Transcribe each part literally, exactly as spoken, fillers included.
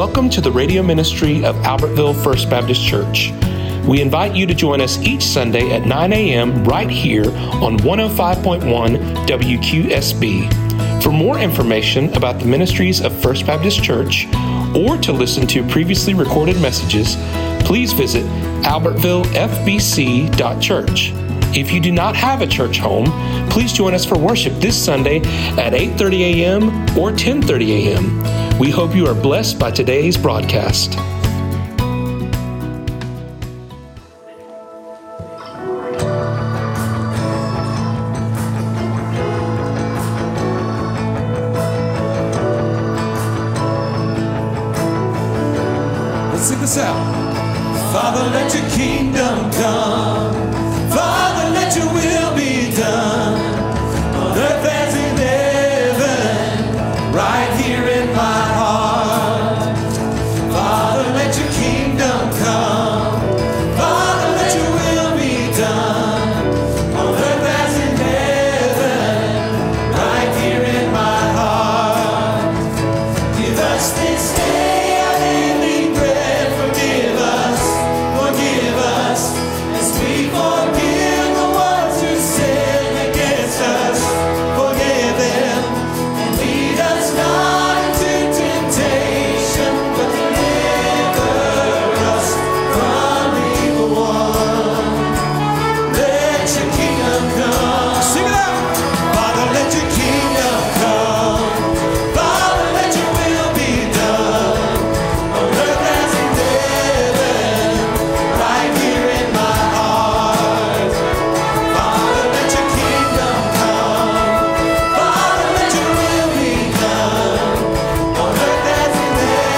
Welcome to the radio ministry of Albertville First Baptist Church. We invite you to join us each Sunday at nine a.m. right here on one oh five point one W Q S B. For more information about the ministries of First Baptist Church or to listen to previously recorded messages, please visit albertville f b c dot church. If you do not have a church home, please join us for worship this Sunday at eight thirty a.m. or ten thirty a.m. We hope you are blessed by today's broadcast. Let's sing this out. Father, let your kingdom come. Father, let your will be done on earth as in heaven, right here in my heart. Father, let your kingdom come. Father, let your will be done on earth as in heaven, right here in my heart. Give us this day our daily bread. Forgive us, forgive us, as we forgive the ones who sin against us. Forgive them, and lead us not into temptation, but deliver us from evil one. Let your kingdom come. Sing it out. Father, let your kingdom come. Father, let your will be done on earth as in heaven, right here in my heart. Father, let your kingdom come. Father, let your will be done on earth as in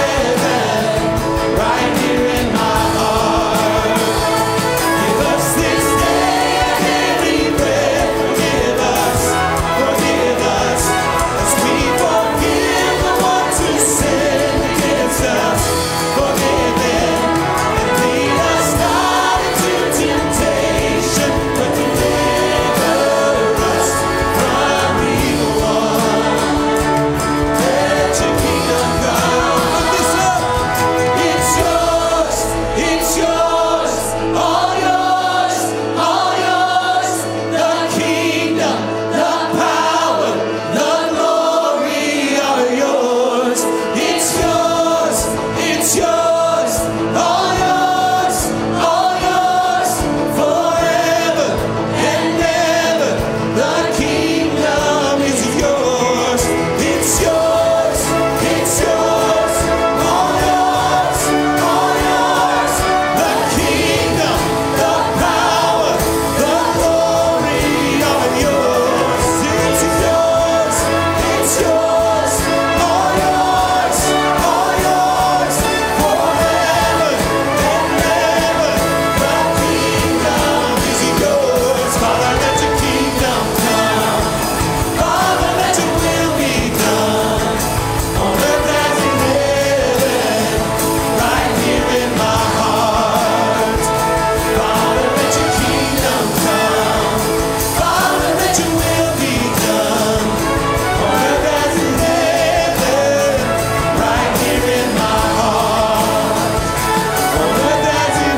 heaven, right here in my heart. Give us this day our daily bread. Forgive us, forgive us, as we forgive the ones who sin against us. Forgive them, and lead us not into temptation, but deliver us from evil one. Let your kingdom come. Look this up. It's yours, it's yours, all yours, all yours. The kingdom, the power, the glory are yours. It's yours, it's yours, all yours, all yours, forever and ever. The kingdom is yours. It's yours, it's yours, all yours, all yours. The kingdom, the power, the glory are yours. It's yours, it's yours, all yours, all yours, forever and ever. The kingdom is yours. Father, let your kingdom come. Father, let your will be done on earth as in heaven, right here in my heart. Father, let your kingdom come. Father, let your will be done on earth as in heaven, right here in my heart. On earth as in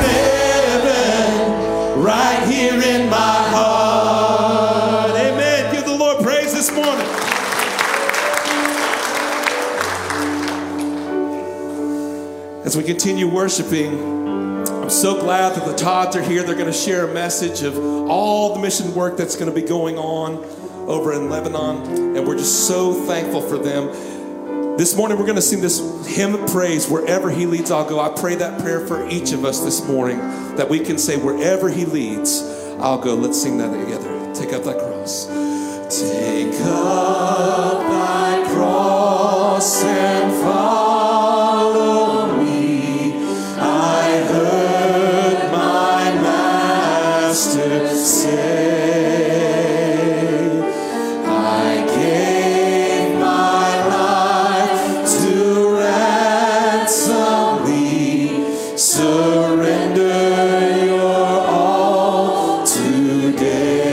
heaven, right here in my heart. Amen. Give the Lord praise this morning. As we continue worshiping, I'm so glad that the Todds are here. They're going to share a message of all the mission work that's going to be going on over in Lebanon, and we're just so thankful for them. This morning we're going to sing this hymn of praise, Wherever He Leads I'll Go. I pray that prayer for each of us this morning, that we can say, wherever He leads I'll go. Let's sing that together. Take up thy cross. Take up thy cross and follow me. I heard my master say, I gave my life to ransom thee. Surrender your all today.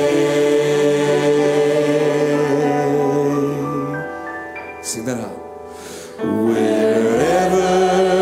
Sing that out. Wherever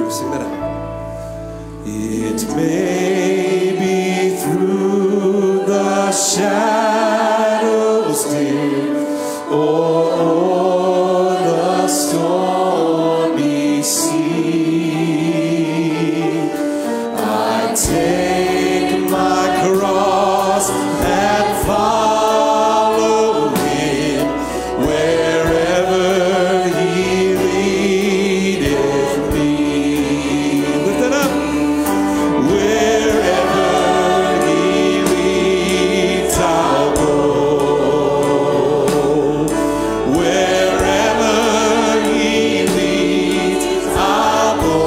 through. Sing that out. It may be through the shadows dear, or o'er the stormy sea. I take my cross and follow him wherever he leadeth me. Lift it up. Wherever he leads, I'll go. Wherever he leads, I'll go.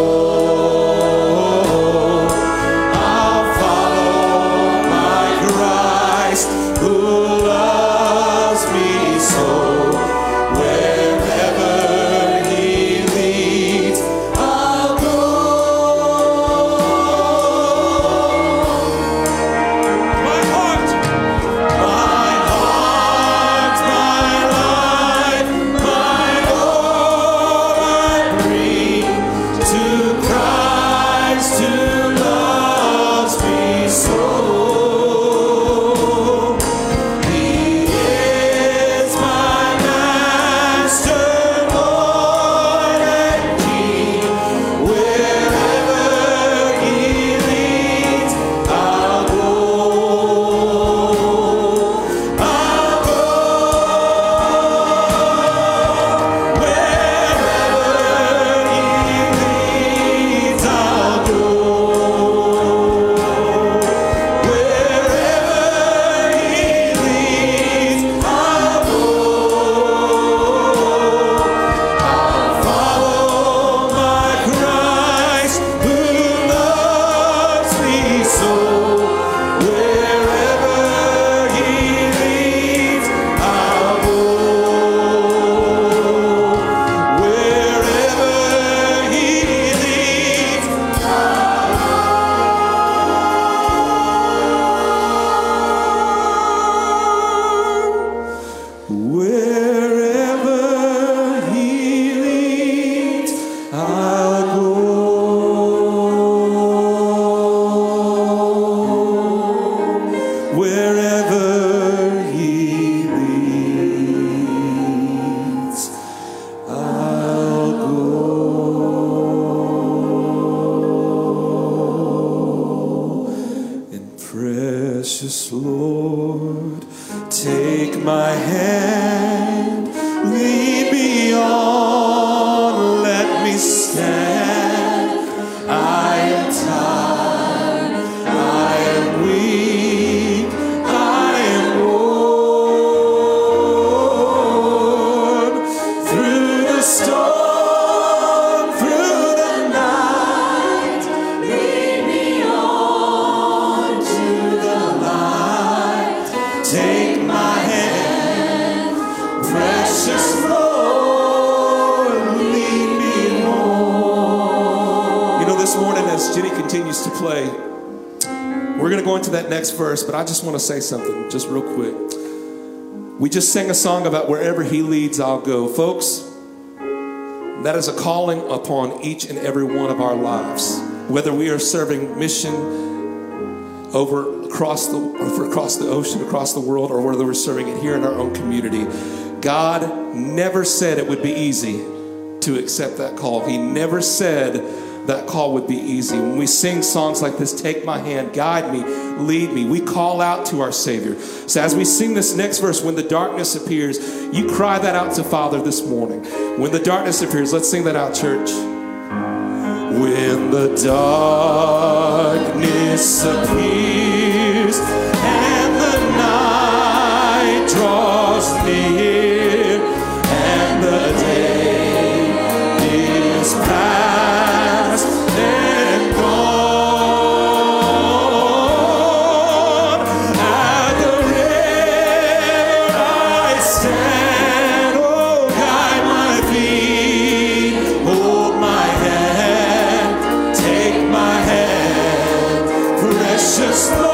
I'll follow my Christ who loves me so. Wherever he leads, I'll go. My heart, my heart, my life, my all I bring to Christ who loves me so. He is my master, Lord and King. Wherever he leads, I'll go. I'll go. Wherever he leads, I'll go. Wherever he leads, I'll go. I'll follow my Christ who loves me so. Wherever he leads, I'll go. Wherever he leads, wherever he leads, I'll go. Wherever he leads, I'll go. And precious Lord, take my hand, lead me on, let me stand. I am tired, I am weak, I am worn. Through the storm, through the night, lead me on to the light. Take my hand, precious Lord, lead me home. You know, this morning as Jenny continues to play, we're going to go into that next verse, but I just want to say something just real quick. We just sang a song about wherever he leads, I'll go. Folks, that is a calling upon each and every one of our lives. Whether we are serving mission over across the over across the ocean, across the world, or whether we're serving it here in our own community, God never said it would be easy to accept that call. He never said that call would be easy. When we sing songs like this, take my hand, guide me, lead me, we call out to our Savior. So as we sing this next verse, when the darkness appears, you cry that out to Father this morning. When the darkness appears, let's sing that out, church. When the darkness appears and the night draws near and the day is past and gone, at the river I stand. Oh, guide my feet, hold my hand, take my hand, precious Lord.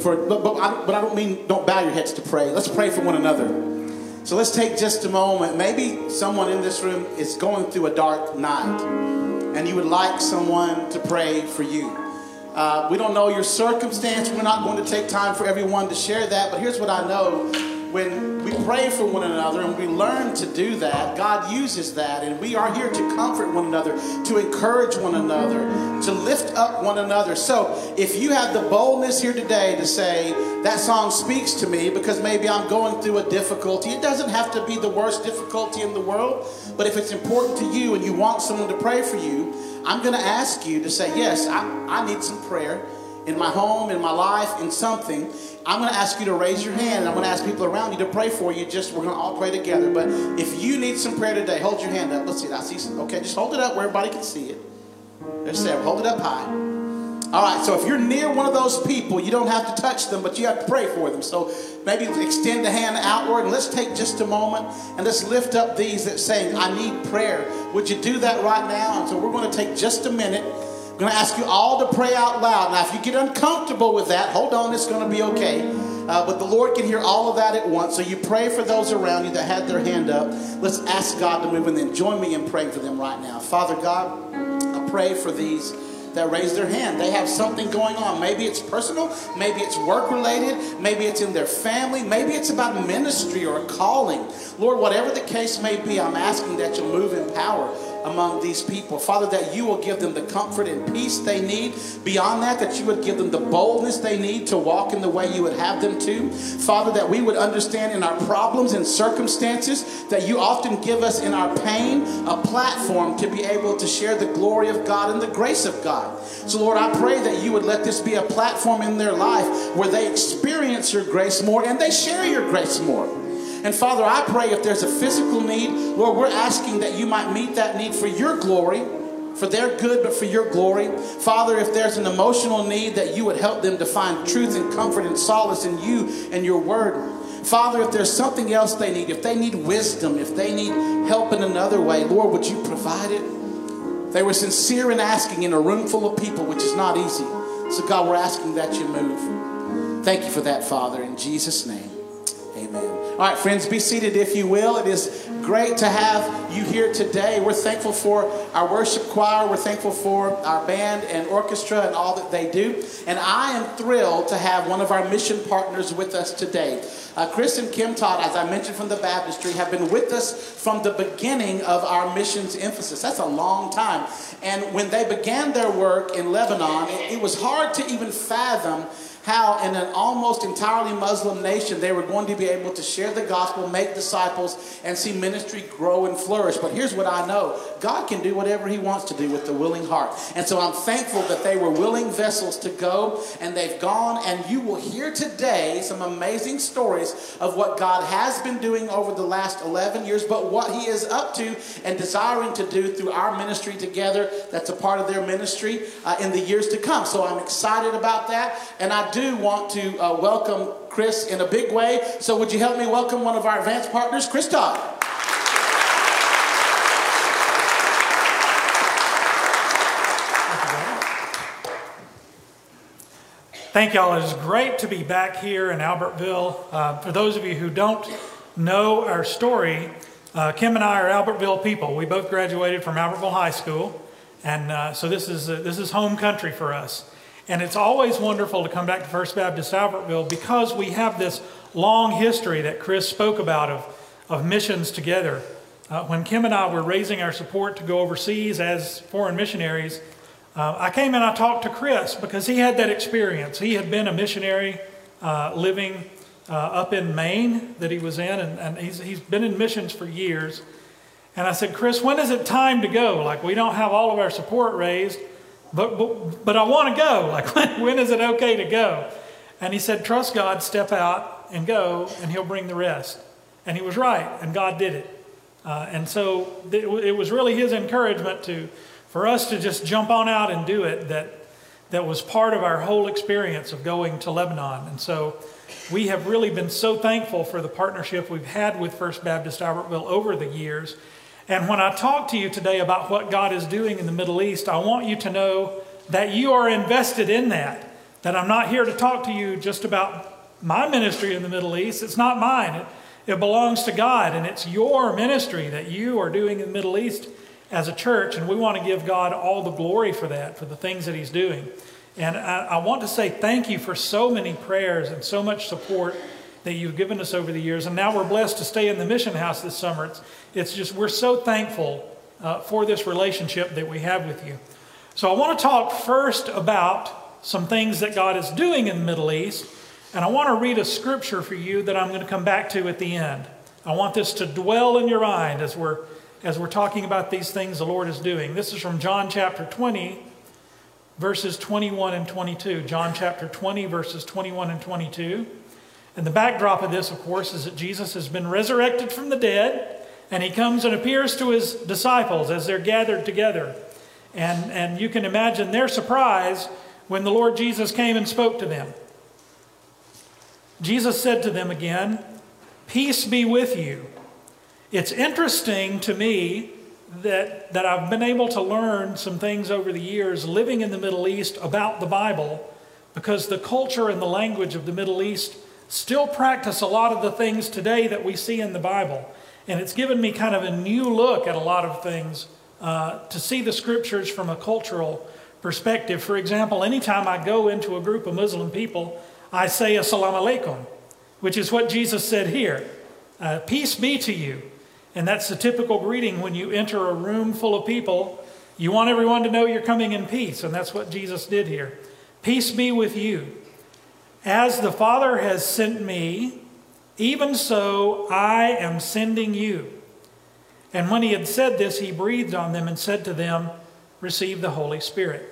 for, but, but, I, but I don't mean don't bow your heads to pray. Let's pray for one another. So let's take just a moment. Maybe someone in this room is going through a dark night, and you would like someone to pray for you. Uh, we don't know your circumstance. We're not going to take time for everyone to share that, but here's what I know. When we pray for one another and we learn to do that, God uses that, and we are here to comfort one another, to encourage one another, to lift up one another. So if you have the boldness here today to say, that song speaks to me because maybe I'm going through a difficulty, it doesn't have to be the worst difficulty in the world, but if it's important to you and you want someone to pray for you, I'm going to ask you to say, yes, I, I need some prayer in my home, in my life, in something. I'm going to ask you to raise your hand, and I'm going to ask people around you to pray for you. Just, we're going to all pray together. But if you need some prayer today, hold your hand up. Let's see it. I see some. Okay, just hold it up where everybody can see it. There's several. Hold it up high. All right, so if you're near one of those people, you don't have to touch them, but you have to pray for them. So maybe extend the hand outward, and let's take just a moment, and let's lift up these that saying, I need prayer. Would you do that right now? And so we're going to take just a minute. I'm going to ask you all to pray out loud. Now, if you get uncomfortable with that, hold on, it's going to be okay. Uh, but the Lord can hear all of that at once. So you pray for those around you that had their hand up. Let's ask God to move, and then join me in praying for them right now. Father God, I pray for these that raise their hand. They have something going on. Maybe it's personal. Maybe it's work-related. Maybe it's in their family. Maybe it's about ministry or a calling. Lord, whatever the case may be, I'm asking that you'll move in power among these people. Father, that you will give them the comfort and peace they need. Beyond that, that you would give them the boldness they need to walk in the way you would have them to. Father, that we would understand in our problems and circumstances that you often give us in our pain a platform to be able to share the glory of God and the grace of God. So Lord, I pray that you would let this be a platform in their life where they experience your grace more and they share your grace more. And Father, I pray if there's a physical need, Lord, we're asking that you might meet that need for your glory, for their good, but for your glory. Father, if there's an emotional need, that you would help them to find truth and comfort and solace in you and your word. Father, if there's something else they need, if they need wisdom, if they need help in another way, Lord, would you provide it? They were sincere in asking in a room full of people, which is not easy. So God, we're asking that you move. Thank you for that, Father, in Jesus' name. Amen. All right, friends, be seated if you will. It is great to have you here today. We're thankful for our worship choir. We're thankful for our band and orchestra and all that they do. And I am thrilled to have one of our mission partners with us today. Uh, Chris and Kim Todd, as I mentioned from the baptistry, have been with us from the beginning of our missions emphasis. That's a long time. And when they began their work in Lebanon, it, it was hard to even fathom how in an almost entirely Muslim nation they were going to be able to share the gospel, make disciples, and see ministry grow and flourish. But here's what I know. God can do whatever he wants to do with the willing heart. And so I'm thankful that they were willing vessels to go, and they've gone. And you will hear today some amazing stories of what God has been doing over the last eleven years, but what he is up to and desiring to do through our ministry together. That's a part of their ministry uh, in the years to come. So I'm excited about that. And I do want to uh, welcome Chris in a big way. So would you help me welcome one of our advanced partners, Chris Todd. Thank y'all. It is great to be back here in Albertville. Uh, for those of you who don't know our story, uh, Kim and I are Albertville people. We both graduated from Albertville High School, and uh, so this is uh, this is home country for us. And it's always wonderful to come back to First Baptist Albertville because we have this long history that Chris spoke about of, of missions together. Uh, when Kim and I were raising our support to go overseas as foreign missionaries, uh, I came and I talked to Chris because he had that experience. He had been a missionary uh, living uh, up in Maine that he was in, and, and he's, he's been in missions for years. And I said, Chris, when is it time to go? Like, we don't have all of our support raised. But, but, but I want to go. Like, when, when is it okay to go? And he said, trust God, step out and go, and he'll bring the rest. And he was right, and God did it. Uh, and so it, it was really his encouragement to, for us to just jump on out and do it that, that was part of our whole experience of going to Lebanon. And so we have really been so thankful for the partnership we've had with First Baptist Albertville over the years. And when I talk to you today about what God is doing in the Middle East, I want you to know that you are invested in that. that I'm not here to talk to you just about my ministry in the Middle East. It's not mine. It, it belongs to God, and it's your ministry that you are doing in the Middle East as a church, and we want to give God all the glory for that, for the things that he's doing. And I, I want to say thank you for so many prayers and so much support that you've given us over the years. And now we're blessed to stay in the mission house this summer. It's, it's just, we're so thankful uh, for this relationship that we have with you. So I want to talk first about some things that God is doing in the Middle East. And I want to read a scripture for you that I'm going to come back to at the end. I want this to dwell in your mind as we're, as we're talking about these things the Lord is doing. This is from John chapter twenty, verses twenty-one and twenty-two. John chapter twenty, verses twenty-one and twenty-two. And the backdrop of this, of course, is that Jesus has been resurrected from the dead, and he comes and appears to his disciples as they're gathered together. And, and you can imagine their surprise when the Lord Jesus came and spoke to them. Jesus said to them again, "Peace be with you." It's interesting to me that, that I've been able to learn some things over the years living in the Middle East about the Bible, because the culture and the language of the Middle East still practice a lot of the things today that we see in the Bible. And it's given me kind of a new look at a lot of things uh, to see the scriptures from a cultural perspective. For example, anytime I go into a group of Muslim people, I say Assalamu alaikum, which is what Jesus said here. Uh, Peace be to you. And that's the typical greeting when you enter a room full of people. You want everyone to know you're coming in peace, and that's what Jesus did here. Peace be with you. As the Father has sent me, even so I am sending you. And when he had said this, he breathed on them and said to them, "Receive the Holy Spirit."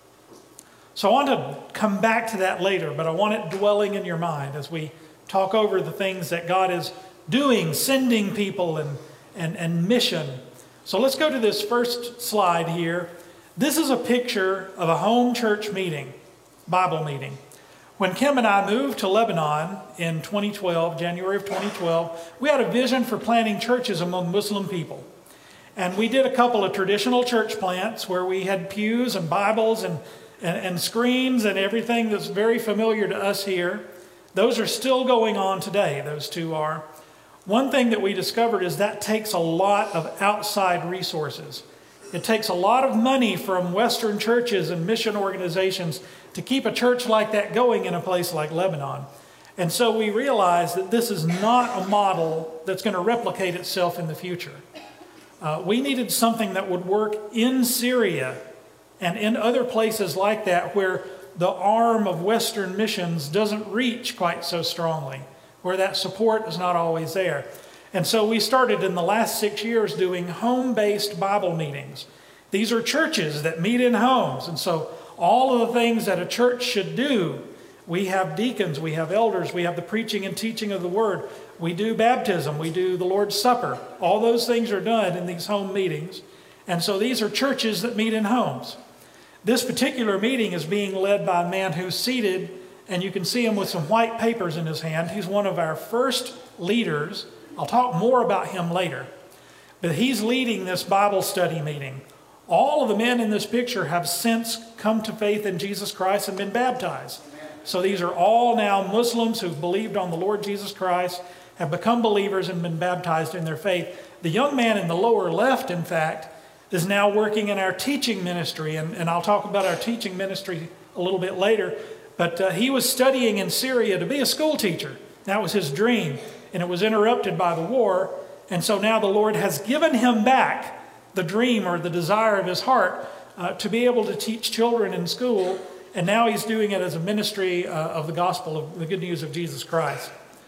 So I want to come back to that later, but I want it dwelling in your mind as we talk over the things that God is doing, sending people and, and, and mission. So let's go to this first slide here. This is a picture of a home church meeting, Bible meeting. When Kim and I moved to Lebanon in twenty twelve, January of twenty twelve, we had a vision for planting churches among Muslim people. And we did a couple of traditional church plants where we had pews and Bibles and, and, and screens and everything that's very familiar to us here. Those are still going on today, those two are. One thing that we discovered is that takes a lot of outside resources. It takes a lot of money from Western churches and mission organizations to keep a church like that going in a place like Lebanon. And so we realized that this is not a model that's going to replicate itself in the future. Uh, we needed something that would work in Syria and in other places like that where the arm of Western missions doesn't reach quite so strongly, where that support is not always there. And so we started in the last six years doing home-based Bible meetings. These are churches that meet in homes. And so all of the things that a church should do, we have deacons, we have elders, we have the preaching and teaching of the word. We do baptism, we do the Lord's Supper. All those things are done in these home meetings. And so these are churches that meet in homes. This particular meeting is being led by a man who's seated, and you can see him with some white papers in his hand. He's one of our first leaders. I'll talk more about him later. But he's leading this Bible study meeting. All of the men in this picture have since come to faith in Jesus Christ and been baptized. So these are all now Muslims who've believed on the Lord Jesus Christ, have become believers and been baptized in their faith. The young man in the lower left, in fact, is now working in our teaching ministry. And, and I'll talk about our teaching ministry a little bit later. But uh, he was studying in Syria to be a school teacher. That was his dream. And it was interrupted by the war. And so now the Lord has given him back the dream or the desire of his heart uh, to be able to teach children in school. And now he's doing it as a ministry uh, of the gospel of the good news of Jesus Christ.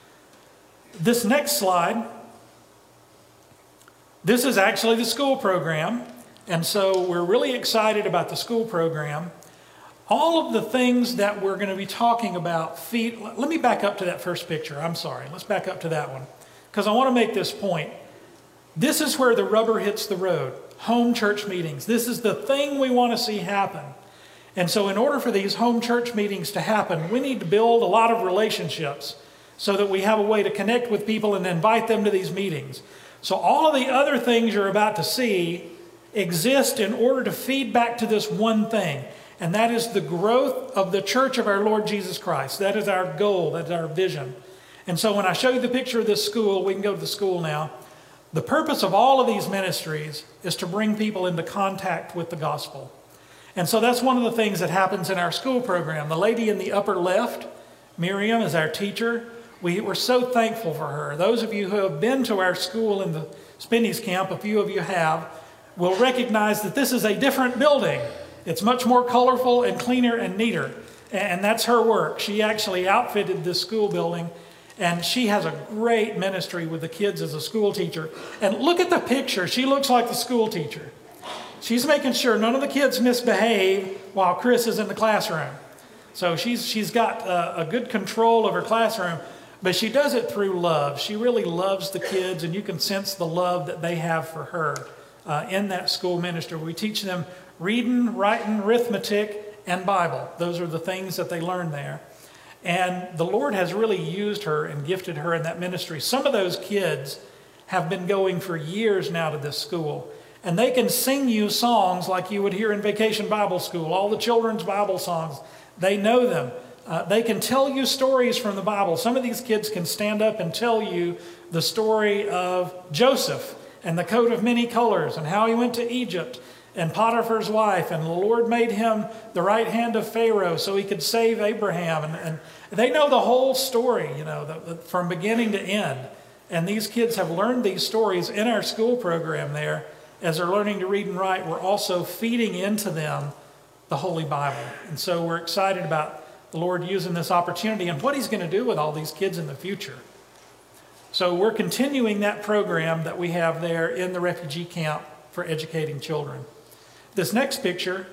This next slide, this is actually the school program. And so we're really excited about the school program. All of the things that we're going to be talking about, feed, let me back up to that first picture. I'm sorry. Let's back up to that one, because I want to make this point. This is where the rubber hits the road. Home church meetings. This is the thing we want to see happen. And so in order for these home church meetings to happen, we need to build a lot of relationships so that we have a way to connect with people and invite them to these meetings. So all of the other things you're about to see exist in order to feed back to this one thing. and that is the growth of the church of our Lord Jesus Christ. That is our goal. That is our vision. And so when I show you the picture of this school, we can go to the school now. The purpose of all of these ministries is to bring people into contact with the gospel. And so that's one of the things that happens in our school program. The lady in the upper left, Miriam, is our teacher. We, we're so thankful for her. Those of you who have been to our school in the Spinney's camp, a few of you have, will recognize that this is a different building. It's much more colorful and cleaner and neater. And that's her work. She actually outfitted this school building, and she has a great ministry with the kids as a school teacher. And look at the picture. She looks like the school teacher. She's making sure none of the kids misbehave while Chris is in the classroom. So she's she's got a, a good control of her classroom, but she does it through love. She really loves the kids, and you can sense the love that they have for her uh, in that school ministry. We teach them reading, writing, arithmetic, and Bible. Those are the things that they learn there. And the Lord has really used her and gifted her in that ministry. Some of those kids have been going for years now to this school. And they can sing you songs like you would hear in Vacation Bible School, all the children's Bible songs. They know them. Uh, they can tell you stories from the Bible. Some of these kids can stand up and tell you the story of Joseph and the coat of many colors and how he went to Egypt and Potiphar's wife, and the Lord made him the right hand of Pharaoh so he could save Abraham. And, and they know the whole story, you know, the, the, from beginning to end. And these kids have learned these stories in our school program there. As they're learning to read and write, we're also feeding into them the Holy Bible. And so we're excited about the Lord using this opportunity and what he's going to do with all these kids in the future. So we're continuing that program that we have there in the refugee camp for educating children. This next picture,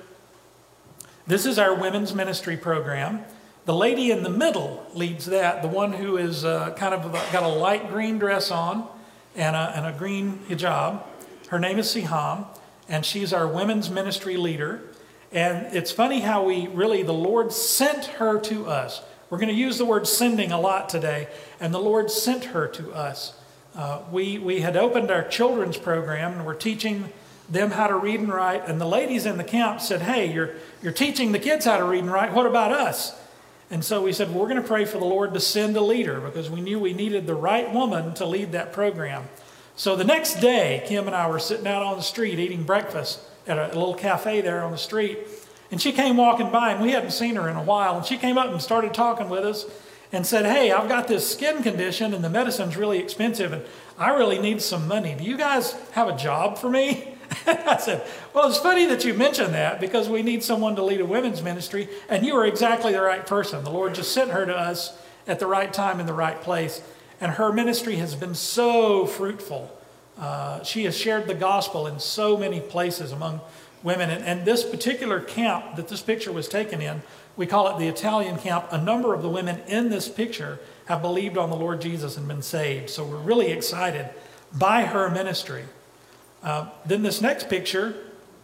this is our women's ministry program. The lady in the middle leads that, the one who is uh, kind of got a light green dress on and a, and a green hijab. Her name is Siham, and she's our women's ministry leader. And it's funny how we really, the Lord sent her to us. We're going to use the word sending a lot today, and the Lord sent her to us. Uh, we, we had opened our children's program, and we're teaching them how to read and write. And the ladies in the camp said, hey, you're, you're teaching the kids how to read and write. What about us? And so we said, well, we're going to pray for the Lord to send a leader, because we knew we needed the right woman to lead that program. So the next day, Kim and I were sitting out on the street eating breakfast at a, a little cafe there on the street. And she came walking by, and we hadn't seen her in a while. And she came up and started talking with us and said, hey, I've got this skin condition, and the medicine's really expensive, and I really need some money. Do you guys have a job for me? I said, well, it's funny that you mentioned that, because we need someone to lead a women's ministry, and you are exactly the right person. The Lord just sent her to us at the right time in the right place. And her ministry has been so fruitful. Uh, she has shared the gospel in so many places among women. And, and this particular camp that this picture was taken in, we call it the Italian camp. A number of the women in this picture have believed on the Lord Jesus and been saved. So we're really excited by her ministry. Uh, then this next picture,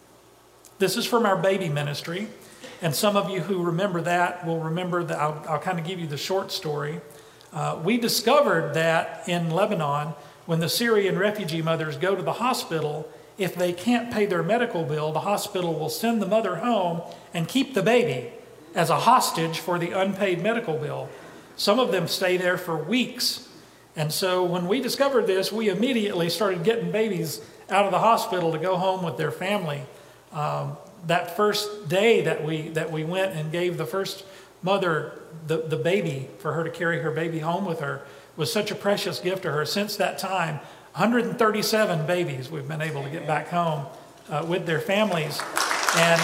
this is from our baby ministry. And some of you who remember that will remember that. I'll, I'll kind of give you the short story. Uh, we discovered that in Lebanon, when the Syrian refugee mothers go to the hospital, if they can't pay their medical bill, the hospital will send the mother home and keep the baby as a hostage for the unpaid medical bill. Some of them stay there for weeks. And so when we discovered this, we immediately started getting babies out of the hospital to go home with their family. Um, that first day that we that we went and gave the first mother the, the baby, for her to carry her baby home with her, was such a precious gift to her. Since that time, one hundred thirty-seven babies we've been able to get back home uh, with their families. And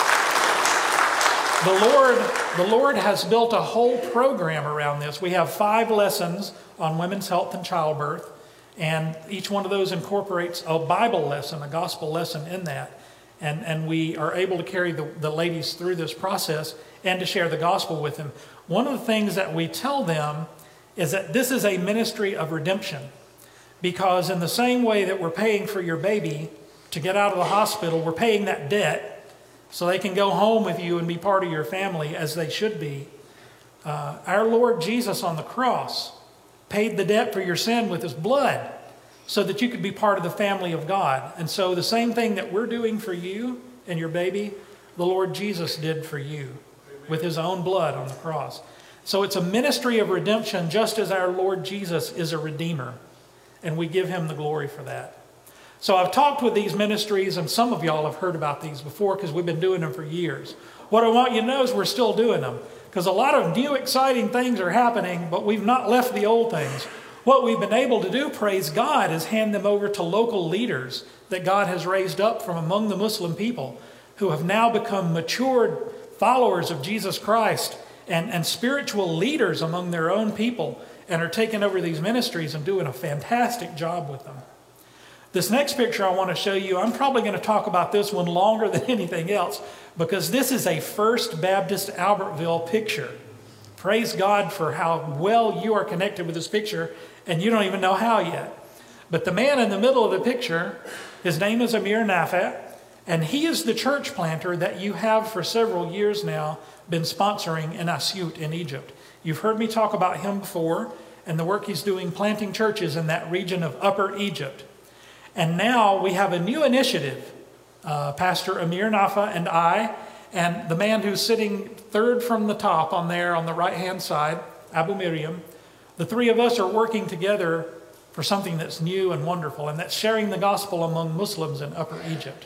the Lord, the Lord has built a whole program around this. We have five lessons on women's health and childbirth, and each one of those incorporates a Bible lesson, a gospel lesson in that. And, and we are able to carry the, the ladies through this process and to share the gospel with them. One of the things that we tell them is that this is a ministry of redemption, because in the same way that we're paying for your baby to get out of the hospital, we're paying that debt so they can go home with you and be part of your family as they should be. Uh, our Lord Jesus on the cross paid the debt for your sin with his blood so that you could be part of the family of God. And so the same thing that we're doing for you and your baby, the Lord Jesus did for you with his own blood on the cross. So it's a ministry of redemption, just as our Lord Jesus is a redeemer. And we give him the glory for that. So I've talked with these ministries, and some of y'all have heard about these before because we've been doing them for years. What I want you to know is we're still doing them because a lot of new exciting things are happening, but we've not left the old things. What we've been able to do, praise God, is hand them over to local leaders that God has raised up from among the Muslim people who have now become matured followers of Jesus Christ and, and spiritual leaders among their own people, and are taking over these ministries and doing a fantastic job with them. This next picture I want to show you, I'm probably going to talk about this one longer than anything else because this is a First Baptist Albertville picture. Praise God for how well you are connected with this picture, and you don't even know how yet. But the man in the middle of the picture, his name is Amir Nafat, and he is the church planter that you have for several years now been sponsoring in Asyut in Egypt. You've heard me talk about him before and the work he's doing planting churches in that region of Upper Egypt. And now we have a new initiative. Uh, Pastor Amir Nafa and I, and the man who's sitting third from the top on there on the right-hand side, Abu Miriam, the three of us are working together for something that's new and wonderful, and that's sharing the gospel among Muslims in Upper Egypt.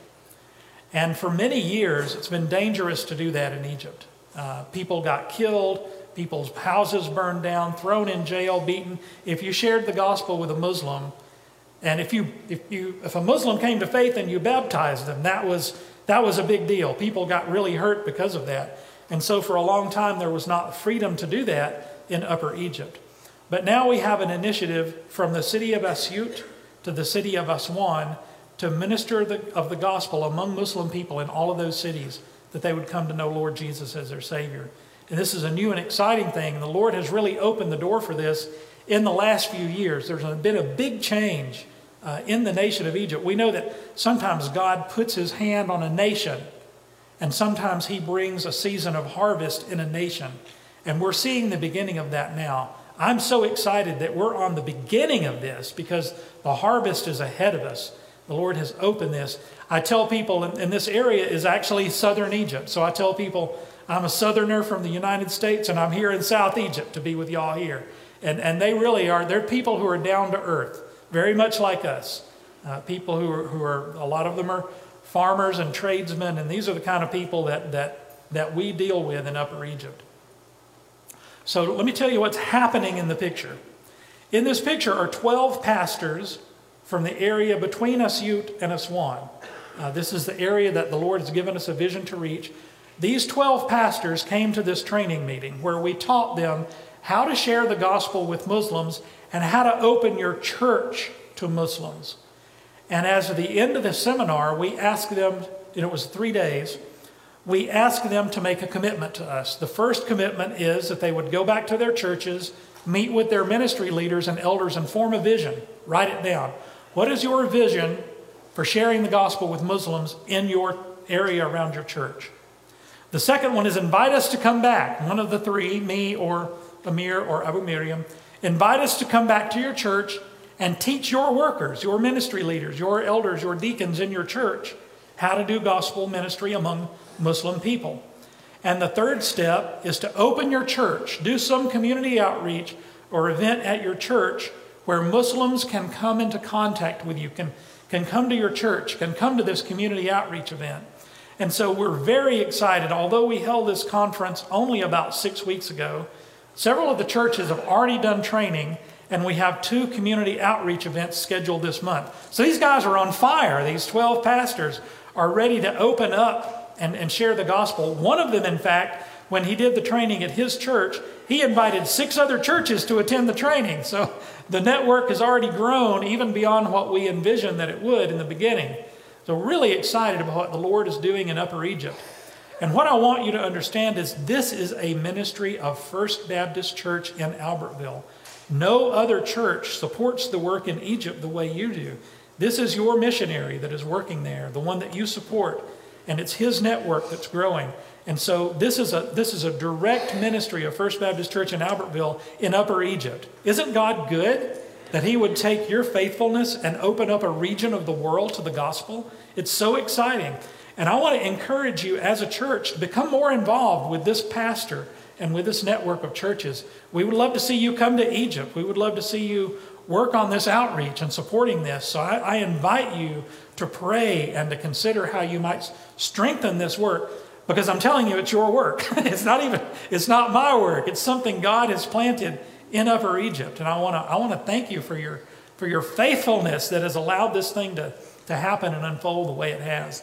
And for many years, it's been dangerous to do that in Egypt. Uh, people got killed, people's houses burned down, thrown in jail, beaten. If you shared the gospel with a Muslim, and if you if you if a Muslim came to faith and you baptized them, that was that was a big deal. People got really hurt because of that. And so for a long time there was not freedom to do that in Upper Egypt. But now we have an initiative from the city of Asyut to the city of Aswan to minister the, of the gospel among Muslim people in all of those cities, that they would come to know Lord Jesus as their Savior. And this is a new and exciting thing. The Lord has really opened the door for this in the last few years. There's been a big change uh, in the nation of Egypt. We know that sometimes God puts his hand on a nation, and sometimes he brings a season of harvest in a nation. And we're seeing the beginning of that now. I'm so excited that we're on the beginning of this because the harvest is ahead of us. The Lord has opened this. I tell people, and this area is actually southern Egypt. So I tell people, I'm a southerner from the United States, and I'm here in South Egypt to be with y'all here. And, and they really are, they're people who are down to earth, very much like us. Uh, people who are, who are, a lot of them are farmers and tradesmen, and these are the kind of people that, that, that we deal with in Upper Egypt. So let me tell you what's happening in the picture. In this picture are twelve pastors from the area between Asyut and Aswan. Uh, this is the area that the Lord has given us a vision to reach. These twelve pastors came to this training meeting where we taught them how to share the gospel with Muslims and how to open your church to Muslims. And as at the end of the seminar, we asked them, and it was three days, we asked them to make a commitment to us. The first commitment is that they would go back to their churches, meet with their ministry leaders and elders, and form a vision. Write it down. What is your vision for sharing the gospel with Muslims in your area around your church? The second one is invite us to come back. One of the three, me or Amir or Abu Miriam, invite us to come back to your church and teach your workers, your ministry leaders, your elders, your deacons in your church how to do gospel ministry among Muslim people. And the third step is to open your church, do some community outreach or event at your church where Muslims can come into contact with you, can, can come to your church, can come to this community outreach event. And so we're very excited. Although we held this conference only about six weeks ago, several of the churches have already done training, and we have two community outreach events scheduled this month. So these guys are on fire. These twelve pastors are ready to open up and, and share the gospel. One of them, in fact, when he did the training at his church, he invited six other churches to attend the training. So the network has already grown even beyond what we envisioned that it would in the beginning. So really excited about what the Lord is doing in Upper Egypt. And what I want you to understand is this is a ministry of First Baptist Church in Albertville. No other church supports the work in Egypt the way you do. This is your missionary that is working there, the one that you support, and it's his network that's growing. And so this is a this is a direct ministry of First Baptist Church in Albertville in Upper Egypt. Isn't God good? that he would take your faithfulness and open up a region of the world to the gospel. It's so exciting. And I want to encourage you as a church to become more involved with this pastor and with this network of churches. We would love to see you come to Egypt. We would love to see you work on this outreach and supporting this. So I, I invite you to pray and to consider how you might strengthen this work, because I'm telling you, it's your work. It's not even, it's not my work. It's something God has planted in Upper Egypt. And I want to I want to thank you for your for your faithfulness that has allowed this thing to, to happen and unfold the way it has.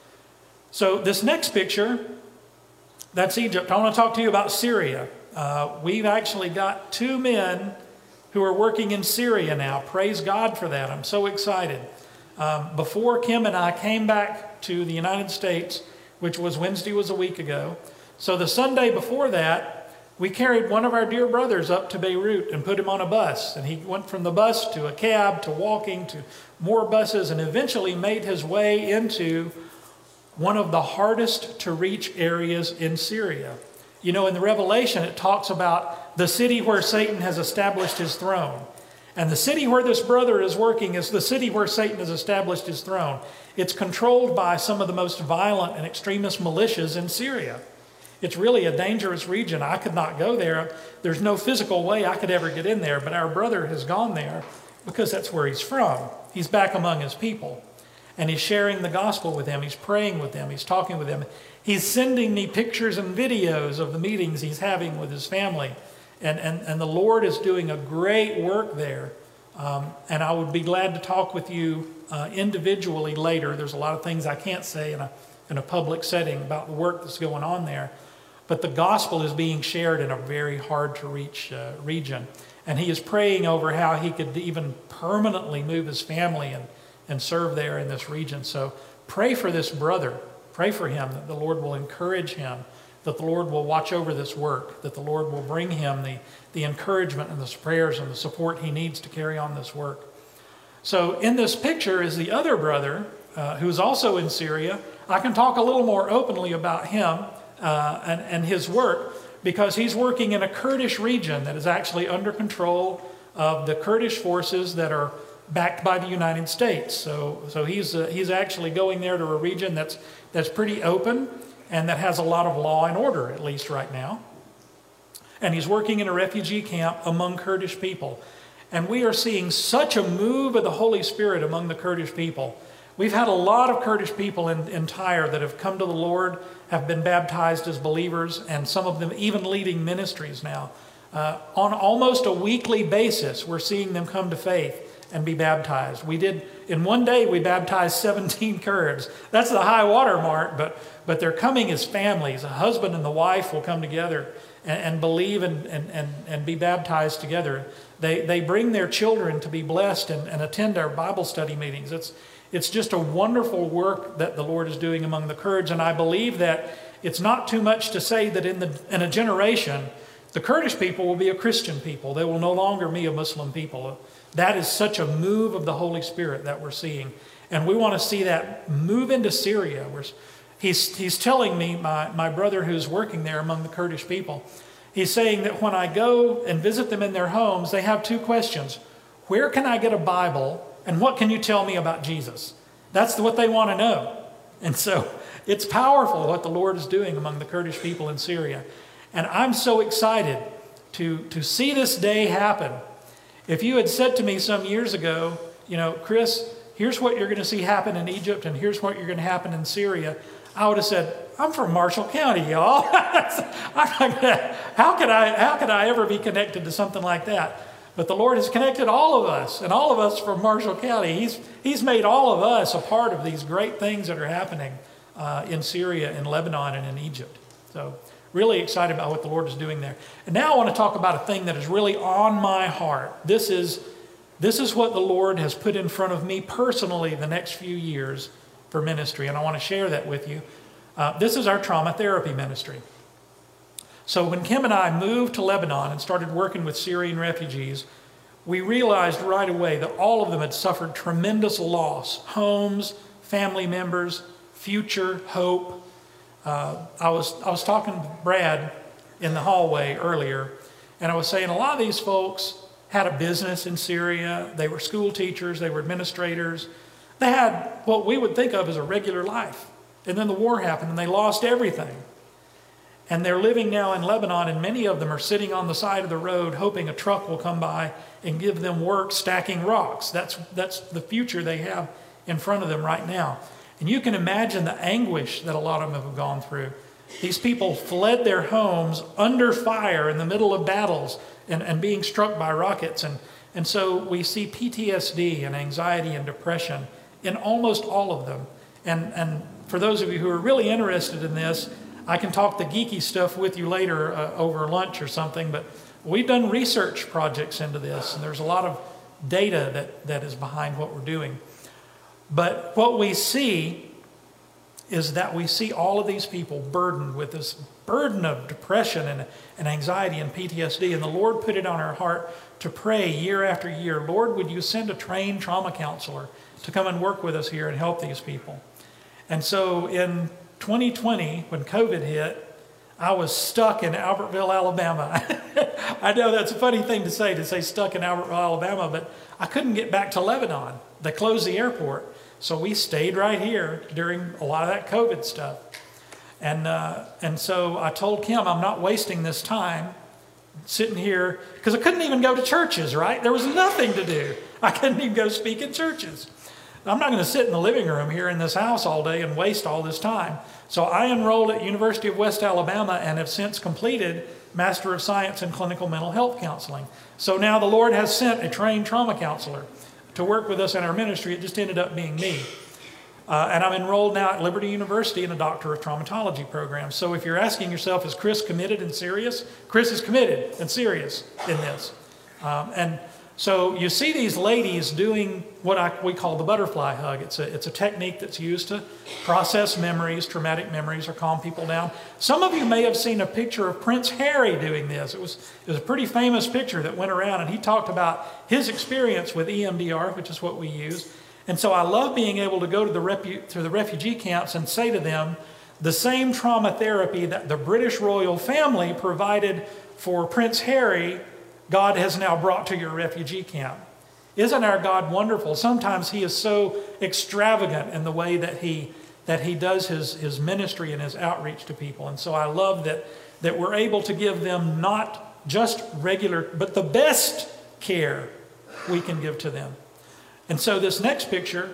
So this next picture, that's Egypt. I want to talk to you about Syria. Uh, we've actually got two men who are working in Syria now. Praise God for that. I'm so excited. Um, before Kim and I came back to the United States, which was Wednesday was a week ago, so the Sunday before that, we carried one of our dear brothers up to Beirut and put him on a bus. And he went from the bus to a cab to walking to more buses and eventually made his way into one of the hardest to reach areas in Syria. You know, in the Revelation, it talks about the city where Satan has established his throne. And the city where this brother is working is the city where Satan has established his throne. It's controlled by some of the most violent and extremist militias in Syria. It's really a dangerous region. I could not go there. There's no physical way I could ever get in there, but our brother has gone there because that's where he's from. He's back among his people, and he's sharing the gospel with them. He's praying with them. He's talking with them. He's sending me pictures and videos of the meetings he's having with his family, and, and, and the Lord is doing a great work there, um, and I would be glad to talk with you uh, individually later. There's a lot of things I can't say in a, in a public setting about the work that's going on there. But the gospel is being shared in a very hard-to-reach uh, region. And he is praying over how he could even permanently move his family and, and serve there in this region. So pray for this brother. Pray for him that the Lord will encourage him, that the Lord will watch over this work, that the Lord will bring him the, the encouragement and the prayers and the support he needs to carry on this work. So in this picture is the other brother uh, who's also in Syria. I can talk a little more openly about him. Uh, and, and his work, because he's working in a Kurdish region that is actually under control of the Kurdish forces that are backed by the United States. So, so he's uh, he's actually going there to a region that's that's pretty open and that has a lot of law and order, at least right now. And he's working in a refugee camp among Kurdish people. And we are seeing such a move of the Holy Spirit among the Kurdish people. We've had a lot of Kurdish people in, in Tyre that have come to the Lord, have been baptized as believers, and some of them even leading ministries now. Uh, on almost a weekly basis, we're seeing them come to faith and be baptized. We did, in one day, we baptized seventeen Kurds. That's the high water mark, but, but they're coming as families. A husband and the wife will come together and, and believe and, and, and, and be baptized together. They, they bring their children to be blessed and, and attend our Bible study meetings. It's It's just a wonderful work that the Lord is doing among the Kurds, and I believe that it's not too much to say that in the in a generation, the Kurdish people will be a Christian people. They will no longer be a Muslim people. That is such a move of the Holy Spirit that we're seeing, and we want to see that move into Syria. We're, he's he's telling me, my, my brother who's working there among the Kurdish people, he's saying that when I go and visit them in their homes, they have two questions. Where can I get a Bible? And what can you tell me about Jesus? That's what they want to know. And so it's powerful what the Lord is doing among the Kurdish people in Syria. And I'm so excited to, to see this day happen. If you had said to me some years ago, you know, Chris, here's what you're going to see happen in Egypt and here's what you're going to happen in Syria, I would have said, I'm from Marshall County, y'all. how could I, how could I ever be connected to something like that? But the Lord has connected all of us, and all of us from Marshall County. He's, he's made all of us a part of these great things that are happening uh, in Syria, in Lebanon, and in Egypt. So really excited about what the Lord is doing there. And now I want to talk about a thing that is really on my heart. This is, this is what the Lord has put in front of me personally the next few years for ministry, and I want to share that with you. Uh, this is our trauma therapy ministry. So when Kim and I moved to Lebanon and started working with Syrian refugees, we realized right away that all of them had suffered tremendous loss. Homes, family members, future, hope. Uh, I was I was talking to Brad in the hallway earlier, and I was saying a lot of these folks had a business in Syria. They were school teachers. They were administrators. They had what we would think of as a regular life. And then the war happened and they lost everything. And they're living now in Lebanon, and many of them are sitting on the side of the road hoping a truck will come by and give them work stacking rocks. That's, that's the future they have in front of them right now. And you can imagine the anguish that a lot of them have gone through. These people fled their homes under fire in the middle of battles and, and being struck by rockets. And, and so we see P T S D and anxiety and depression in almost all of them. And, and for those of you who are really interested in this, I can talk the geeky stuff with you later uh, over lunch or something, but we've done research projects into this, and there's a lot of data that, that is behind what we're doing. But what we see is that we see all of these people burdened with this burden of depression and, and anxiety and P T S D, and the Lord put it on our heart to pray year after year, Lord, would you send a trained trauma counselor to come and work with us here and help these people? And so in twenty twenty, when COVID hit, I was stuck in Albertville, Alabama. I know that's a funny thing to say, to say stuck in Albertville, Alabama, but I couldn't get back to Lebanon. They closed the airport. So we stayed right here during a lot of that COVID stuff. And, uh, and so I told Kim, I'm not wasting this time sitting here, because I couldn't even go to churches, right? There was nothing to do. I couldn't even go speak in churches. I'm not going to sit in the living room here in this house all day and waste all this time. So I enrolled at University of West Alabama and have since completed Master of Science in Clinical Mental Health Counseling. So now the Lord has sent a trained trauma counselor to work with us in our ministry. It just ended up being me. Uh, and I'm enrolled now at Liberty University in a Doctor of Traumatology program. So if you're asking yourself, is Chris committed and serious? Chris is committed and serious in this. Um, and So you see these ladies doing what I, we call the butterfly hug. It's a, it's a technique that's used to process memories, traumatic memories, or calm people down. Some of you may have seen a picture of Prince Harry doing this. It was, it was a pretty famous picture that went around, and he talked about his experience with E M D R, which is what we use. And so I love being able to go to the, repu- to the refugee camps and say to them, the same trauma therapy that the British royal family provided for Prince Harry, God has now brought to your refugee camp. Isn't our God wonderful? Sometimes he is so extravagant in the way that he that he does his, his ministry and his outreach to people. And so I love that, that we're able to give them not just regular, but the best care we can give to them. And so this next picture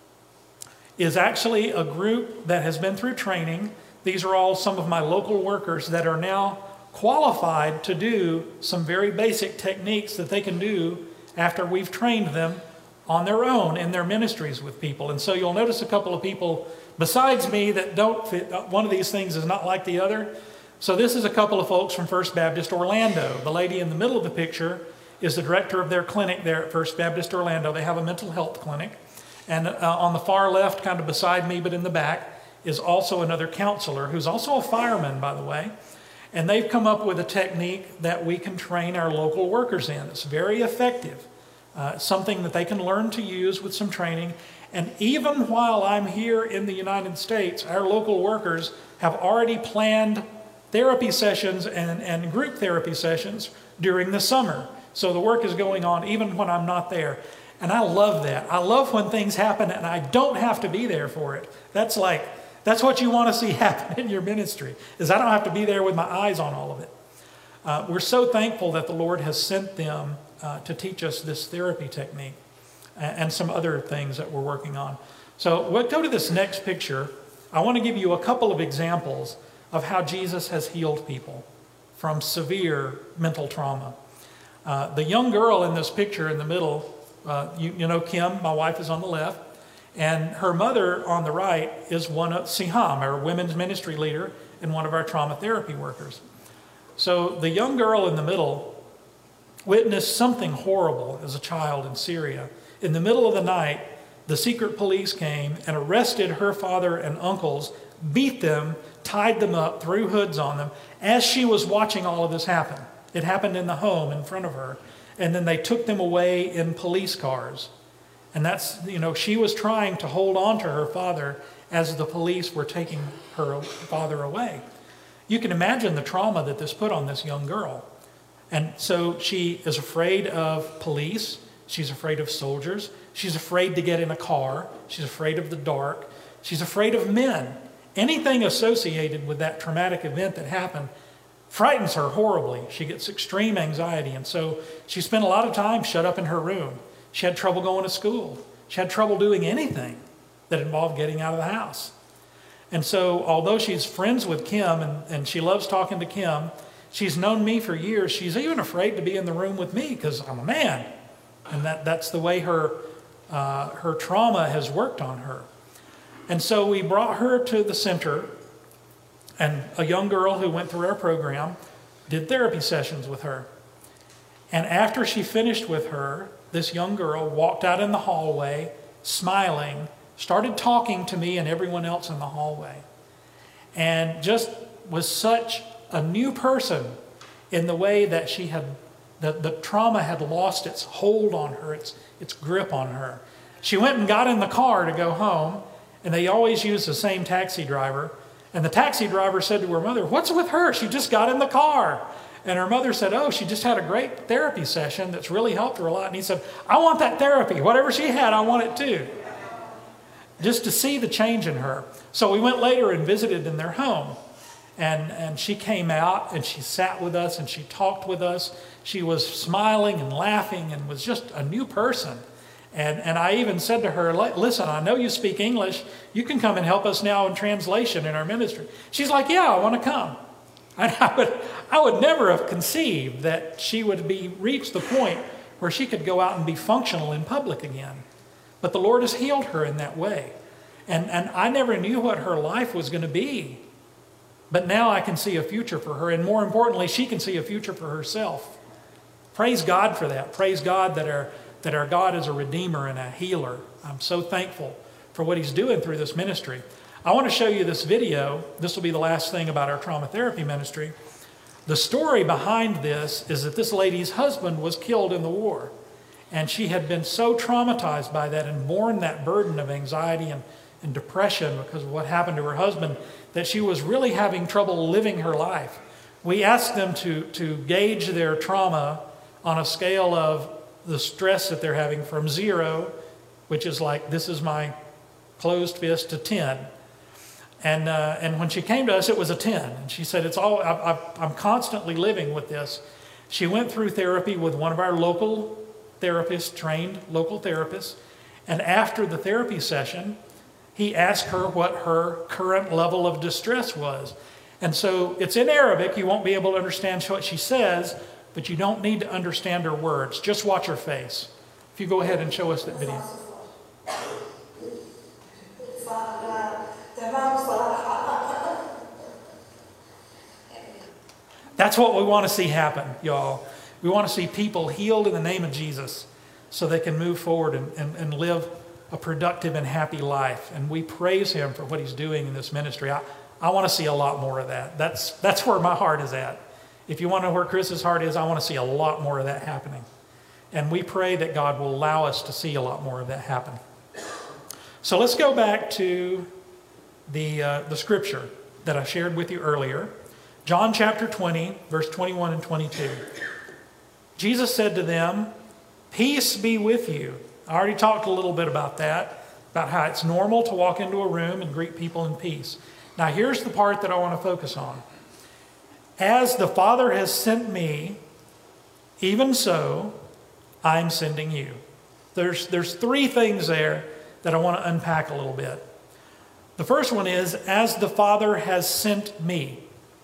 is actually a group that has been through training. These are all some of my local workers that are now qualified to do some very basic techniques that they can do after we've trained them on their own in their ministries with people. And so you'll notice a couple of people besides me that don't fit. One of these things is not like the other. So this is a couple of folks from First Baptist Orlando. The lady in the middle of the picture is the director of their clinic there at First Baptist Orlando. They have a mental health clinic. And uh, on the far left, kind of beside me but in the back, is also another counselor who's also a fireman, by the way. And they've come up with a technique that we can train our local workers in. It's very effective. Uh, something that they can learn to use with some training. And even while I'm here in the United States, our local workers have already planned therapy sessions and, and group therapy sessions during the summer. So the work is going on even when I'm not there. And I love that. I love when things happen and I don't have to be there for it. That's like, that's what you want to see happen in your ministry, is I don't have to be there with my eyes on all of it. Uh, we're so thankful that the Lord has sent them uh, to teach us this therapy technique and, and some other things that we're working on. So we'll go to this next picture. I want to give you a couple of examples of how Jesus has healed people from severe mental trauma. Uh, the young girl in this picture in the middle, uh, you, you know Kim, my wife, is on the left. And her mother on the right is one of Siham, our women's ministry leader and one of our trauma therapy workers. So the young girl in the middle witnessed something horrible as a child in Syria. In the middle of the night, the secret police came and arrested her father and uncles, beat them, tied them up, threw hoods on them, as she was watching all of this happen. It happened in the home in front of her. And then they took them away in police cars. And that's, you know, she was trying to hold on to her father as the police were taking her father away. You can imagine the trauma that this put on this young girl. And so she is afraid of police. She's afraid of soldiers. She's afraid to get in a car. She's afraid of the dark. She's afraid of men. Anything associated with that traumatic event that happened frightens her horribly. She gets extreme anxiety. And so she spent a lot of time shut up in her room. She had trouble going to school. She had trouble doing anything that involved getting out of the house. And so although she's friends with Kim and, and she loves talking to Kim, she's known me for years. She's even afraid to be in the room with me because I'm a man. And that, that's the way her, uh, her trauma has worked on her. And so we brought her to the center, and a young girl who went through our program did therapy sessions with her. And after she finished with her, this young girl walked out in the hallway, smiling, started talking to me and everyone else in the hallway, and just was such a new person in the way that she had, the, the trauma had lost its hold on her, its, its grip on her. She went and got in the car to go home, and they always use the same taxi driver. And the taxi driver said to her mother, "What's with her? She just got in the car." And her mother said, "Oh, she just had a great therapy session that's really helped her a lot." And he said, "I want that therapy. Whatever she had, I want it too." Just to see the change in her. So we went later and visited in their home. And, and she came out and she sat with us and she talked with us. She was smiling and laughing and was just a new person. And, and I even said to her, "Listen, I know you speak English. You can come and help us now in translation in our ministry." She's like, "Yeah, I want to come." And I would, I would never have conceived that she would be reach the point where she could go out and be functional in public again. But the Lord has healed her in that way. And, and I never knew what her life was going to be. But now I can see a future for her. And more importantly, she can see a future for herself. Praise God for that. Praise God that our, that our God is a redeemer and a healer. I'm so thankful for what he's doing through this ministry. I want to show you this video. This will be the last thing about our trauma therapy ministry. The story behind this is that this lady's husband was killed in the war. And she had been so traumatized by that and borne that burden of anxiety and, and depression because of what happened to her husband that she was really having trouble living her life. We asked them to, to gauge their trauma on a scale of the stress that they're having from zero, which is like, this is my closed fist, to ten. And uh, and when she came to us, it was a ten. And she said, "It's all I, I, I'm constantly living with this." She went through therapy with one of our local therapists, trained local therapists. And after the therapy session, he asked her what her current level of distress was. And so it's in Arabic. You won't be able to understand what she says, but you don't need to understand her words. Just watch her face. If you go ahead and show us that video. That's what we want to see happen, y'all. We want to see people healed in the name of Jesus so they can move forward and, and, and live a productive and happy life. And we praise him for what he's doing in this ministry. I, I want to see a lot more of that. That's, that's where my heart is at. If you want to know where Chris's heart is, I want to see a lot more of that happening. And we pray that God will allow us to see a lot more of that happen. So let's go back to the, uh, the scripture that I shared with you earlier. John chapter twenty, verse twenty-one and twenty-two. Jesus said to them, "Peace be with you." I already talked a little bit about that, about how it's normal to walk into a room and greet people in peace. Now here's the part that I want to focus on. "As the Father has sent me, even so I'm sending you." There's, there's three things there that I want to unpack a little bit. The first one is, as the Father has sent me.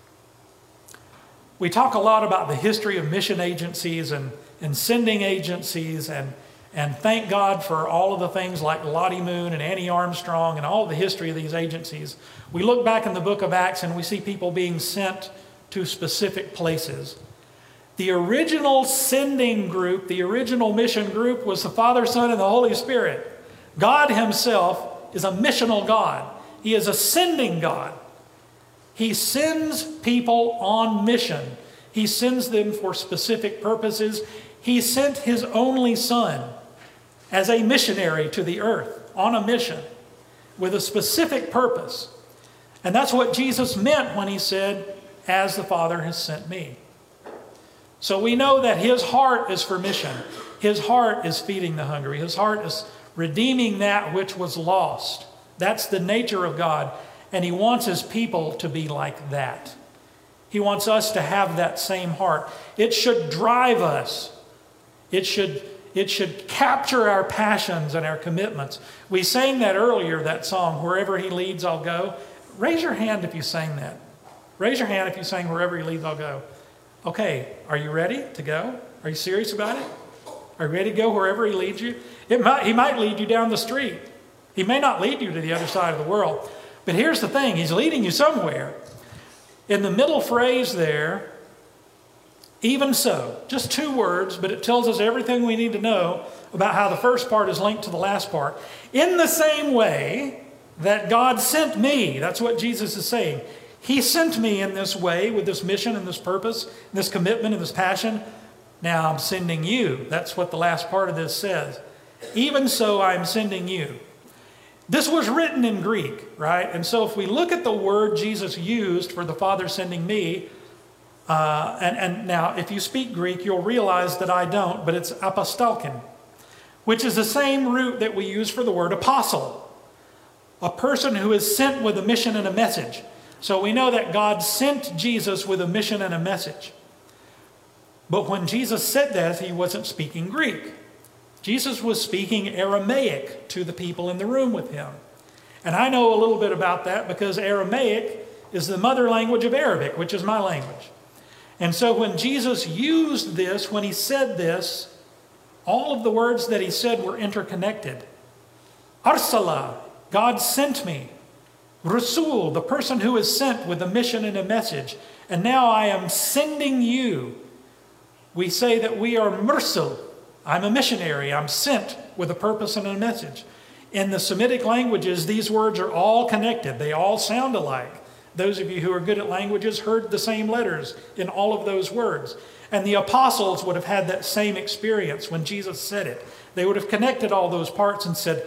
We talk a lot about the history of mission agencies and, and sending agencies, and, and thank God for all of the things like Lottie Moon and Annie Armstrong and all the history of these agencies. We look back in the book of Acts and we see people being sent to specific places. The original sending group, the original mission group, was the Father, Son, and the Holy Spirit. God himself is a missional God. He is a sending God. He sends people on mission. He sends them for specific purposes. He sent his only Son as a missionary to the earth on a mission with a specific purpose. And that's what Jesus meant when he said, "As the Father has sent me." So we know that his heart is for mission. His heart is feeding the hungry. His heart is redeeming that which was lost. That's the nature of God. And he wants his people to be like that. He wants us to have that same heart. It should drive us. It should, it should capture our passions and our commitments. We sang that earlier, that song, Wherever He Leads, I'll Go. Raise your hand if you sang that. Raise your hand if you sang Wherever He Leads, I'll Go. Okay, are you ready to go? Are you serious about it? Are you ready to go wherever he leads you? It might, he might lead you down the street. He may not lead you to the other side of the world. But here's the thing, he's leading you somewhere. In the middle phrase there, even so, just two words, but it tells us everything we need to know about how the first part is linked to the last part. In the same way that God sent me, that's what Jesus is saying. He sent me in this way with this mission and this purpose, and this commitment and this passion. Now I'm sending you. That's what the last part of this says. Even so, I'm sending you. This was written in Greek, right? And so if we look at the word Jesus used for the Father sending me, uh, and, and now if you speak Greek, you'll realize that I don't, but it's apostolkin, which is the same root that we use for the word apostle, a person who is sent with a mission and a message. So we know that God sent Jesus with a mission and a message. But when Jesus said that, he wasn't speaking Greek. Jesus was speaking Aramaic to the people in the room with him. And I know a little bit about that because Aramaic is the mother language of Arabic, which is my language. And so when Jesus used this, when he said this, all of the words that he said were interconnected. Arsala, God sent me. Rasul, the person who is sent with a mission and a message. And now I am sending you. We say that we are Mursil. I'm a missionary. I'm sent with a purpose and a message. In the Semitic languages, these words are all connected. They all sound alike. Those of you who are good at languages heard the same letters in all of those words. And the apostles would have had that same experience when Jesus said it. They would have connected all those parts and said,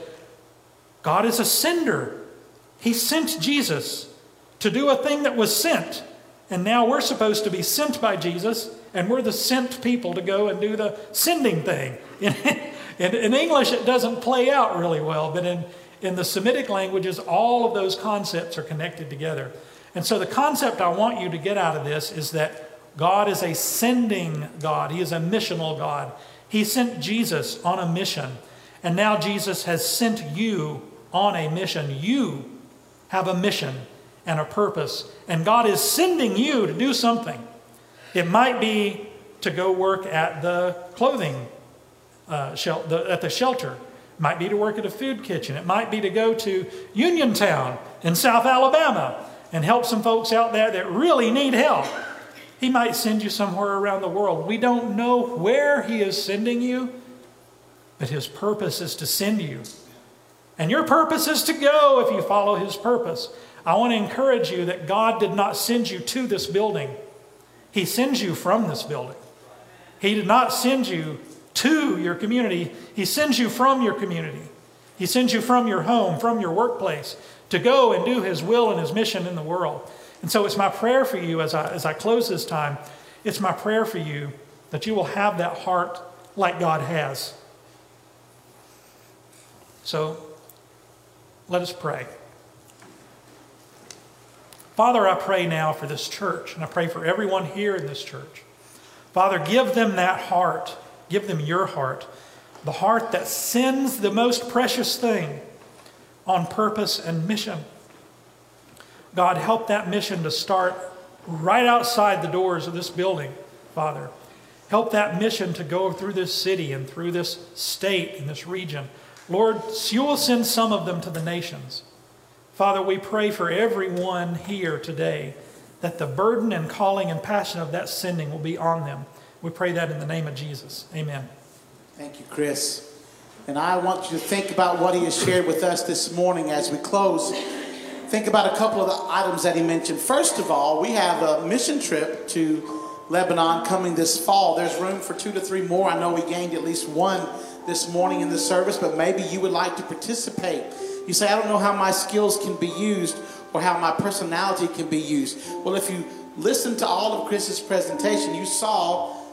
God is a sender. He sent Jesus to do a thing that was sent. And now we're supposed to be sent by Jesus, and we're the sent people to go and do the sending thing. In, in, in English, it doesn't play out really well, but in, in the Semitic languages, all of those concepts are connected together. And so the concept I want you to get out of this is that God is a sending God. He is a missional God. He sent Jesus on a mission, and now Jesus has sent you on a mission. You have a mission and a purpose, and God is sending you to do something. It might be to go work at the clothing, uh, shel- the, at the shelter. It might be to work at a food kitchen. It might be to go to Uniontown in South Alabama and help some folks out there that really need help. He might send you somewhere around the world. We don't know where he is sending you, but his purpose is to send you. And your purpose is to go if you follow his purpose. I want to encourage you that God did not send you to this building. He sends you from this building. He did not send you to your community. He sends you from your community. He sends you from your home, from your workplace, to go and do his will and his mission in the world. And so it's my prayer for you as I, as I close this time, it's my prayer for you that you will have that heart like God has. So let us pray. Father, I pray now for this church, and I pray for everyone here in this church. Father, give them that heart. Give them your heart, the heart that sends the most precious thing on purpose and mission. God, help that mission to start right outside the doors of this building, Father. Help that mission to go through this city and through this state and this region. Lord, you will send some of them to the nations. Father, we pray for everyone here today that the burden and calling and passion of that sending will be on them. We pray that in the name of Jesus. Amen. Thank you, Chris. And I want you to think about what he has shared with us this morning as we close. Think about a couple of the items that he mentioned. First of all, we have a mission trip to Lebanon coming this fall. There's room for two to three more. I know we gained at least one this morning in the service, but maybe you would like to participate. You say, I don't know how my skills can be used or how my personality can be used. Well, if you listen to all of Chris's presentation, you saw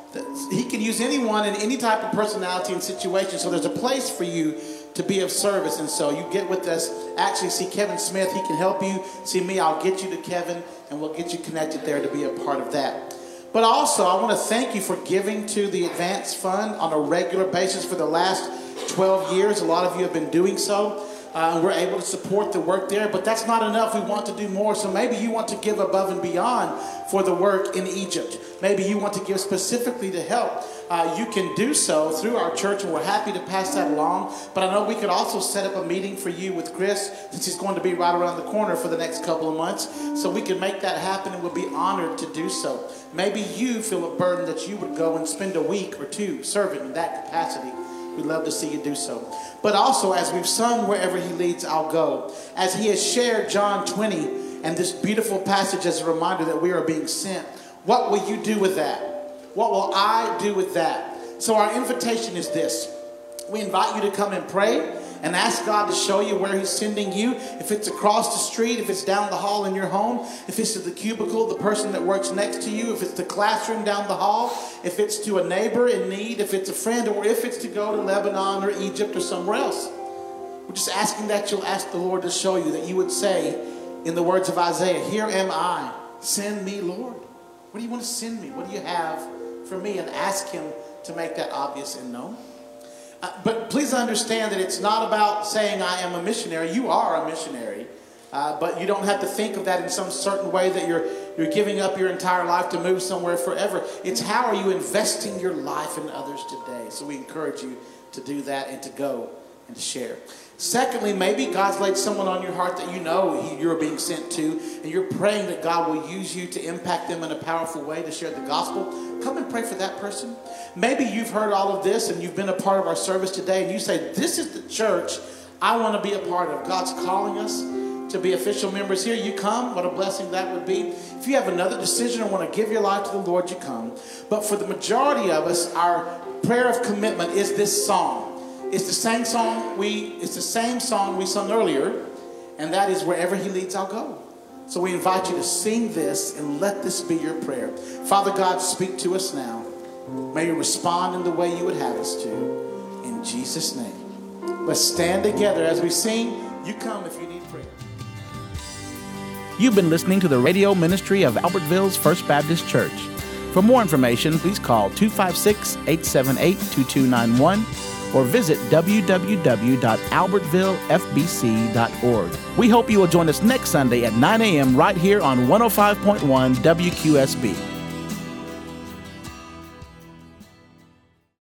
He can use anyone in any type of personality and situation. So there's a place for you to be of service. And so you get with us. Actually, see Kevin Smith. He can help you. See me. I'll get you to Kevin, and we'll get you connected there to be a part of that. But also, I want to thank you for giving to the Advance Fund on a regular basis for the last twelve years. A lot of you have been doing so. Uh, we're able to support the work there, but that's not enough. We want to do more. So maybe you want to give above and beyond for the work in Egypt. Maybe you want to give specifically to help. Uh, you can do so through our church, and we're happy to pass that along. But I know we could also set up a meeting for you with Chris, since he's going to be right around the corner for the next couple of months. So we can make that happen, and we'll be honored to do so. Maybe you feel a burden that you would go and spend a week or two serving in that capacity. We'd love to see you do so. But also, as we've sung Wherever He Leads, I'll Go, as he has shared John twenty and this beautiful passage as a reminder that we are being sent, what will you do with that? What will I do with that? So our invitation is this. We invite you to come and pray and ask God to show you where He's sending you. If it's across the street, if it's down the hall in your home, if it's to the cubicle, the person that works next to you, if it's the classroom down the hall, if it's to a neighbor in need, if it's a friend, or if it's to go to Lebanon or Egypt or somewhere else. We're just asking that you'll ask the Lord to show you, that you would say, in the words of Isaiah, here am I, send me, Lord. What do you want to send me? What do you have for me? And ask Him to make that obvious and known. Uh, but please understand that it's not about saying I am a missionary. You are a missionary. Uh, but you don't have to think of that in some certain way that you're you're giving up your entire life to move somewhere forever. It's how are you investing your life in others today? So we encourage you to do that and to go and to share. Secondly, maybe God's laid someone on your heart that you know he, you're being sent to, and you're praying that God will use you to impact them in a powerful way to share the gospel. Come and pray for that person. Maybe you've heard all of this and you've been a part of our service today, and you say, this is the church I want to be a part of. God's calling us to be official members here. You come. What a blessing that would be. If you have another decision or want to give your life to the Lord, you come. But for the majority of us, our prayer of commitment is this song. It's the same song we it's the same song we sung earlier, and that is Wherever He Leads, I'll Go. So we invite you to sing this and let this be your prayer. Father God, speak to us now. May you respond in the way you would have us to. In Jesus' name. Let's stand together as we sing. You come if you need prayer. You've been listening to the radio ministry of Albertville's First Baptist Church. For more information, please call two five six, eight seven eight, two two nine one or visit w w w dot albertville f b c dot org. We hope you will join us next Sunday at nine a.m. right here on one oh five point one W Q S B.